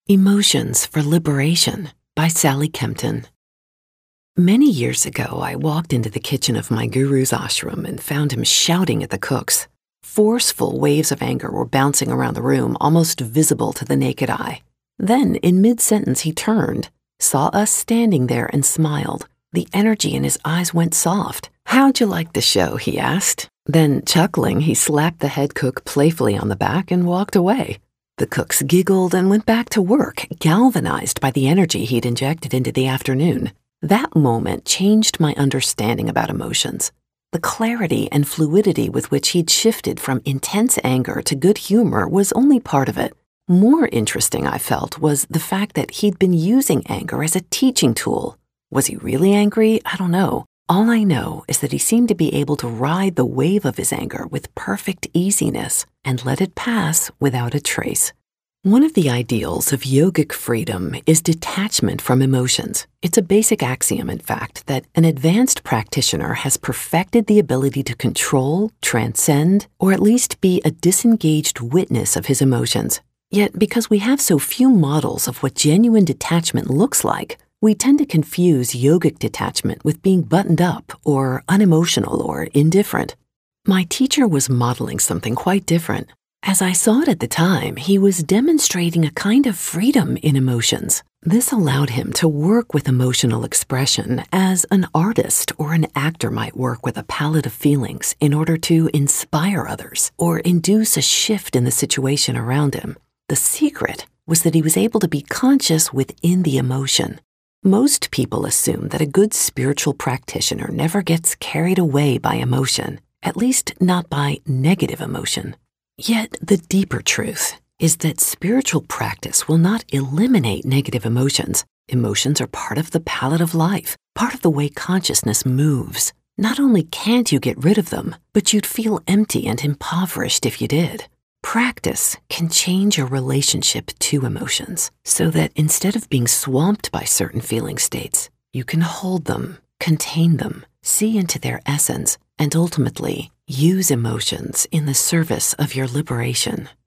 Emotions for Liberation by Sally Kempton. Many years ago, I walked into the kitchen of my guru's ashram and found him shouting at the cooks. Forceful waves of anger were bouncing around the room, almost visible to the naked eye. Then, in mid-sentence, he turned, saw us standing there, and smiled. The energy in his eyes went soft. "How'd you like the show?" he asked. Then, chuckling, he slapped the head cook playfully on the back and walked away. The cooks giggled and went back to work, galvanized by the energy he'd injected into the afternoon. That moment changed my understanding about emotions. The clarity and fluidity with which he'd shifted from intense anger to good humor was only part of it. More interesting, I felt, was the fact that he'd been using anger as a teaching tool. Was he really angry? I don't know. All I know is that he seemed to be able to ride the wave of his anger with perfect easiness and let it pass without a trace. One of the ideals of yogic freedom is detachment from emotions. It's a basic axiom, in fact, that an advanced practitioner has perfected the ability to control, transcend, or at least be a disengaged witness of his emotions. Yet, because we have so few models of what genuine detachment looks like, we tend to confuse yogic detachment with being buttoned up or unemotional or indifferent. My teacher was modeling something quite different. As I saw it at the time, he was demonstrating a kind of freedom in emotions. This allowed him to work with emotional expression as an artist or an actor might work with a palette of feelings in order to inspire others or induce a shift in the situation around him. The secret was that he was able to be conscious within the emotion. Most people assume that a good spiritual practitioner never gets carried away by emotion, at least not by negative emotion. Yet the deeper truth is that spiritual practice will not eliminate negative emotions. Emotions are part of the palette of life, part of the way consciousness moves. Not only can't you get rid of them, but you'd feel empty and impoverished if you did. Practice can change your relationship to emotions so that instead of being swamped by certain feeling states, you can hold them, contain them, see into their essence, and ultimately use emotions in the service of your liberation.